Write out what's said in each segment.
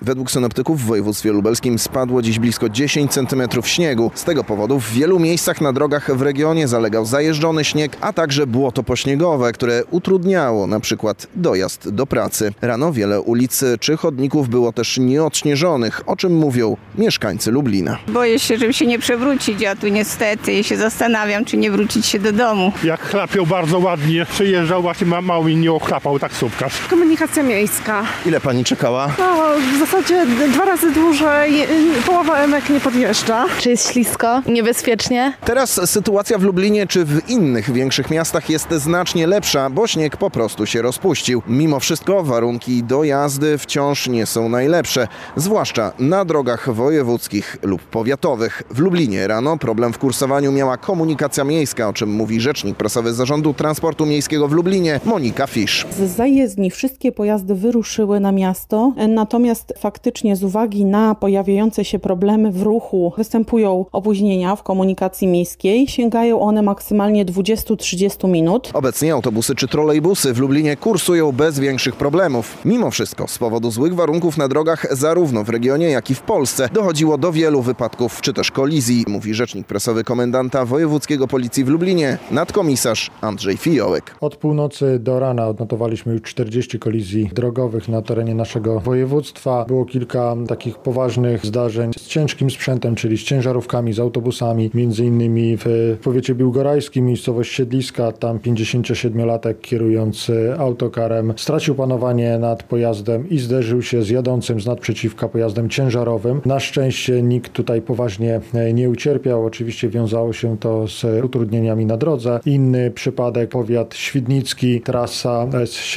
Według synoptyków w województwie lubelskim spadło dziś blisko 10 cm śniegu. Z tego powodu w wielu miejscach na drogach w regionie zalegał zajeżdżony śnieg, a także błoto pośniegowe, które utrudniało na przykład dojazd do pracy. Rano wiele ulic czy chodników było też nieodśnieżonych, o czym mówią mieszkańcy Lublina. Boję się, żeby się nie przewrócić, a tu niestety się zastanawiam, czy nie wrócić się do domu. Jak chlapiał bardzo ładnie, przyjeżdżał, właśnie mało mi nie ochlapał taksówkarz. Komunikacja miejska. Ile pani czekała? No, w zasadzie 2 razy dłużej, połowa emek nie podjeżdża. Czy jest ślisko, niebezpiecznie? Teraz sytuacja w Lublinie czy w innych większych miastach jest znacznie lepsza, bo śnieg po prostu się rozpuścił. Mimo wszystko warunki do jazdy wciąż nie są najlepsze, zwłaszcza na drogach wojewódzkich lub powiatowych. W Lublinie rano problem w kursowaniu miała komunikacja miejska, o czym mówi rzecznik prasowy Zarządu Transportu Miejskiego w Lublinie, Monika Fisz. Z zajezdni wszystkie pojazdy wyruszyły na miasto, natomiast faktycznie z uwagi na pojawiające się problemy w ruchu występują opóźnienia w komunikacji miejskiej. Sięgają one maksymalnie 20-30 minut. Obecnie autobusy czy trolejbusy w Lublinie kursują bez większych problemów. Mimo wszystko z powodu złych warunków na drogach zarówno w regionie, jak i w Polsce dochodziło do wielu wypadków czy też kolizji, mówi rzecznik prasowy komendanta wojewódzkiego policji w Lublinie, nadkomisarz Andrzej Fiołek. Od północy do rana odnotowaliśmy już 40 kolizji drogowych na terenie naszego województwa. Było kilka takich poważnych zdarzeń z ciężkim sprzętem, czyli z ciężarówkami, z autobusami. Między innymi w powiecie biłgorajskim, miejscowość Siedliska, tam 57-latek kierując autokarem stracił panowanie nad pojazdem i zderzył się z jadącym z nadprzeciwka pojazdem ciężarowym. Na szczęście nikt tutaj poważnie nie ucierpiał. Oczywiście wiązało się to z utrudnieniami na drodze. Inny przypadek, powiat świdnicki, trasa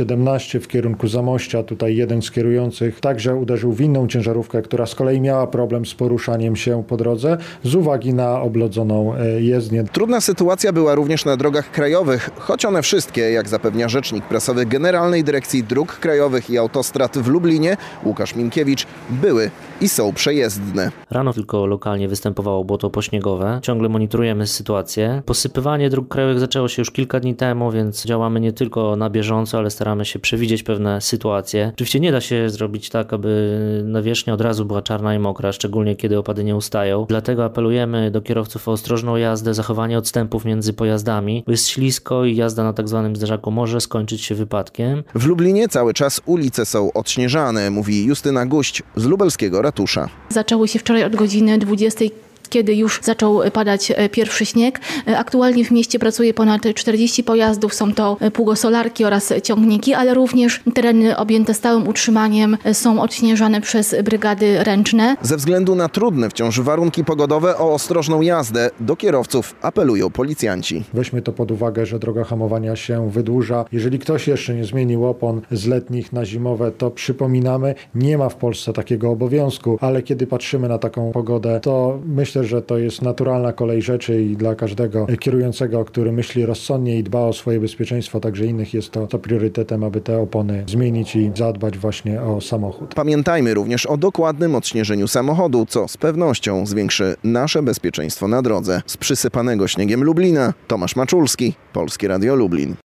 S17 w kierunku Zamościa. Tutaj jeden z kierujących także uderzył w inną ciężarówkę, która z kolei miała problem z poruszaniem się po drodze z uwagi na oblodzoną jezdnię. Trudna sytuacja była również na drogach krajowych, choć one wszystkie, jak zapewnia rzecznik prasowy Generalnej Dyrekcji Dróg Krajowych i Autostrad w Lublinie, Łukasz Minkiewicz, były i są przejezdne. Rano tylko lokalnie występowało błoto pośniegowe. Ciągle monitorujemy sytuację. Posypywanie dróg krajowych zaczęło się już kilka dni temu, więc działamy nie tylko na bieżąco, ale staramy się przewidzieć pewne sytuacje. Oczywiście nie da się zrobić tak, aby nawierzchnia od razu była czarna i mokra, szczególnie kiedy opady nie ustają. Dlatego apelujemy do kierowców o ostrożną jazdę, zachowanie odstępów między pojazdami, bo jest ślisko i jazda na tak zwanym zderzaku może skończyć się wypadkiem. W Lublinie cały czas ulice są odśnieżane, mówi Justyna Guść z lubelskiego ratusza. Zaczęły się wczoraj od godziny 20, kiedy już zaczął padać pierwszy śnieg. Aktualnie w mieście pracuje ponad 40 pojazdów, są to pługosolarki oraz ciągniki, ale również tereny objęte stałym utrzymaniem są odśnieżane przez brygady ręczne. Ze względu na trudne wciąż warunki pogodowe o ostrożną jazdę do kierowców apelują policjanci. Weźmy to pod uwagę, że droga hamowania się wydłuża. Jeżeli ktoś jeszcze nie zmienił opon z letnich na zimowe, to przypominamy, nie ma w Polsce takiego obowiązku, ale kiedy patrzymy na taką pogodę, to myślę, że to jest naturalna kolej rzeczy i dla każdego kierującego, który myśli rozsądnie i dba o swoje bezpieczeństwo, także innych jest to priorytetem, aby te opony zmienić i zadbać właśnie o samochód. Pamiętajmy również o dokładnym odśnieżeniu samochodu, co z pewnością zwiększy nasze bezpieczeństwo na drodze. Z przysypanego śniegiem Lublina, Tomasz Maczulski, Polskie Radio Lublin.